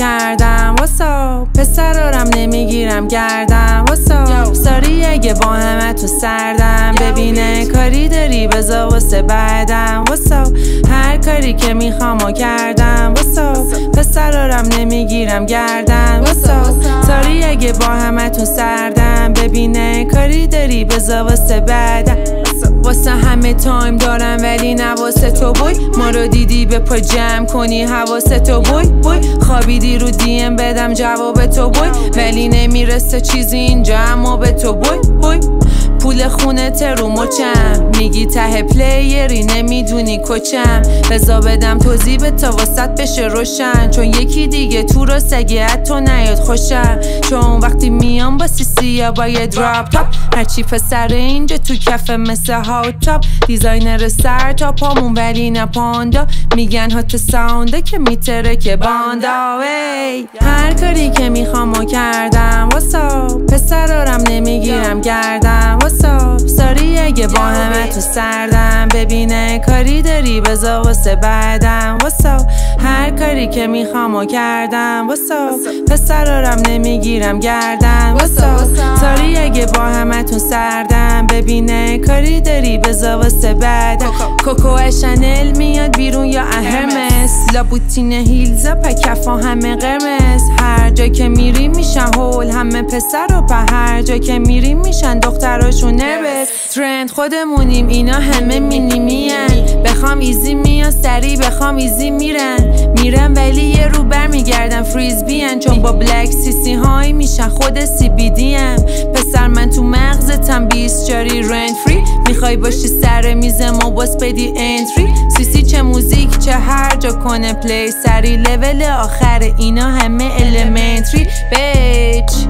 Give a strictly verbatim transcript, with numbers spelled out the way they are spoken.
کردم واسا پسرارم نمیگیرم گردم واسا ساری اگه با همه تو سردم ببینه کاری داری بذار واسه بعدم واسا هر کاری که میخوام و کردم واسا پسرارم نمیگیرم گردم واسا ساری اگه با همه تو سردم ببینه کاری داری بذار واسه بعدم واسه همه تایم دارم ولی نه واسه تو بوی ما رو دیدی به پا جمع کنی حواست تو بوی بوی خوابیدی رو دیم بدم جواب تو بوی ولی نمیرسه چیزی اینجا اما به تو بوی بوی پول خونه ترو مچم میگی ته پلیری نمیدونی کچم بزا بدم توضیح به تا واسط بشه روشن چون یکی دیگه تو رو سگه تو نیاد خوشم چون وقتی میام با سیسی یا باید دراپ تاپ هرچی پسر اینجا تو کفه مثل هاوت تاپ دیزاینر سر تا پامون ولی نه پاندا میگن هات ساونده که میتره که باندا وی هر کاری که میخوام و کردم واسا پسرارم نمیگیرم گردم واسا ساری اگه با همه تو سردم ببینه کاری داری بذار واسه بعدم واسا هر کاری که میخوام و کردم واسا پسرارم نمیگیرم گردم واسا ساری اگه با همه تو سردم ببینه کاری داری بذار واسه بعدم کوکو شنل میاد بیرون یا هرمس لابوتین هیلزا پکفا همه قرمز هر جا که میری میشن هول همه پسر و په هر جا که میری میشن دختراشون نربس ترند خودمونیم اینا همه مینیمین بخوام ایزی میان سری بخوام ایزی میرن میرن ولی یه رو بر میگردن فریز بیان چون با بلک سیسی های میشن خود سی بی دی ام پسر من تو مغزتم بیست جاری رنت فری میخوای باشی سر میز ما باس بدی انتری سیسی چه موزیک چه هر جا کنه پلی سری لول آخر اینا همه المنتری بیچ